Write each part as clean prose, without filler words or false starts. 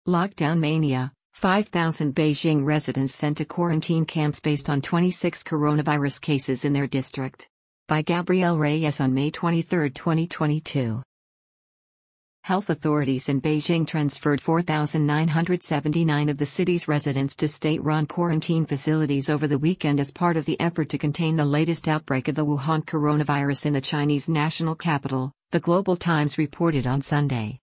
Lockdown Mania, 5,000 Beijing residents sent to quarantine camps based on 26 coronavirus cases in their district. By Gabrielle Reyes on May 23, 2022. Health authorities in Beijing transferred 4,979 of the city's residents to state-run quarantine facilities over the weekend as part of the effort to contain the latest outbreak of the Wuhan coronavirus in the Chinese national capital, the Global Times reported on Sunday.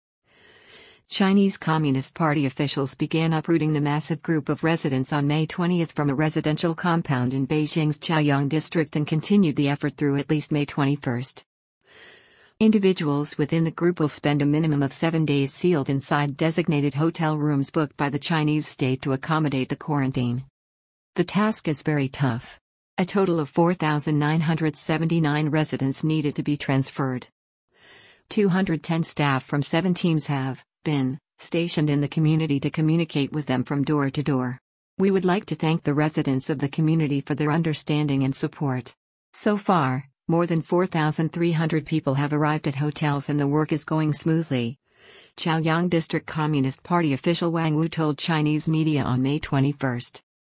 Chinese Communist Party officials began uprooting the massive group of residents on May 20 from a residential compound in Beijing's Chaoyang district and continued the effort through at least May 21. Individuals within the group will spend a minimum of 7 days sealed inside designated hotel rooms booked by the Chinese state to accommodate the quarantine. The task is very tough. A total of 4,979 residents needed to be transferred. 210 staff from 7 teams have been stationed in the community to communicate with them from door to door. We would like to thank the residents of the community for their understanding and support. So far, more than 4,300 people have arrived at hotels and the work is going smoothly. Chaoyang District Communist Party official Wang Wu told Chinese media on May 21.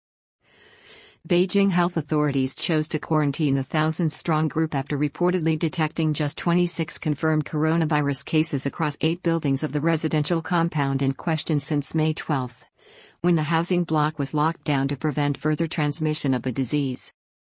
Beijing health authorities chose to quarantine the 1,000-strong group after reportedly detecting just 26 confirmed coronavirus cases across 8 buildings of the residential compound in question since May 12, when the housing block was locked down to prevent further transmission of the disease.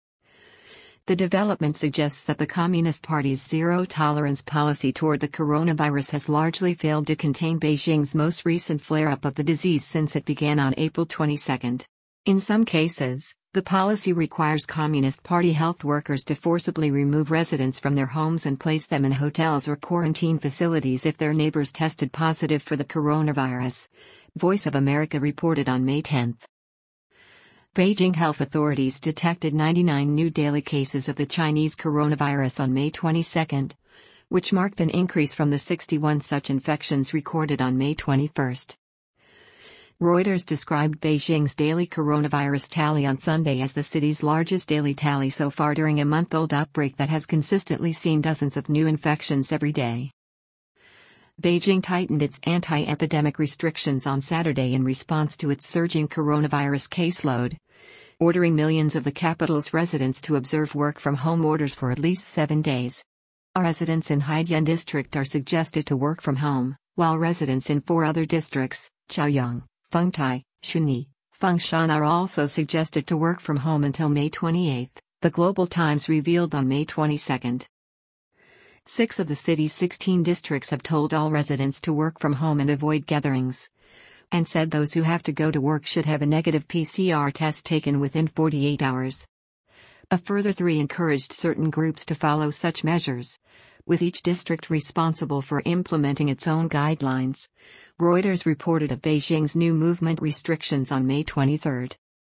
The development suggests that the Communist Party's zero-tolerance policy toward the coronavirus has largely failed to contain Beijing's most recent flare-up of the disease since it began on April 22. In some cases, the policy requires Communist Party health workers to forcibly remove residents from their homes and place them in hotels or quarantine facilities if their neighbors tested positive for the coronavirus, Voice of America reported on May 10. Beijing health authorities detected 99 new daily cases of the Chinese coronavirus on May 22, which marked an increase from the 61 such infections recorded on May 21. Reuters described Beijing's daily coronavirus tally on Sunday as the city's largest daily tally so far during a month-old outbreak that has consistently seen dozens of new infections every day. Beijing tightened its anti-epidemic restrictions on Saturday in response to its surging coronavirus caseload, ordering millions of the capital's residents to observe work-from-home orders for at least 7 days. Residents in Haidian district are suggested to work from home, while residents in 4 other districts, Chaoyang, Fengtai, Shunyi, Fengshan are also suggested to work from home until May 28, the Global Times revealed on May 22. 6 of the city's 16 districts have told all residents to work from home and avoid gatherings, and said those who have to go to work should have a negative PCR test taken within 48 hours. A further 3 encouraged certain groups to follow such measures, with each district responsible for implementing its own guidelines. Reuters reported of Beijing's new movement restrictions on May 23.